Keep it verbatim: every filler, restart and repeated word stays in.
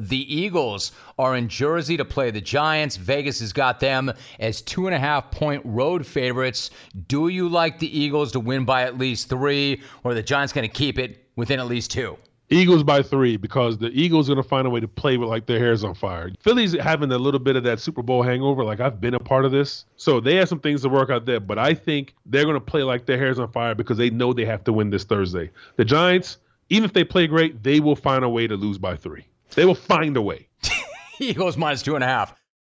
the Eagles are in Jersey to play the Giants. Vegas has got them as two and a half point road favorites. Do you like the Eagles to win by at least three, or are the Giants going to keep it within at least two? Eagles by three, because the Eagles are going to find a way to play with like their hair's on fire. Philly's having a little bit of that Super Bowl hangover. Like, I've been a part of this. So they have some things to work out there. But I think they're going to play like their hair's on fire because they know they have to win this Thursday. The Giants, even if they play great, they will find a way to lose by three. They will find a way. Eagles minus two and a half.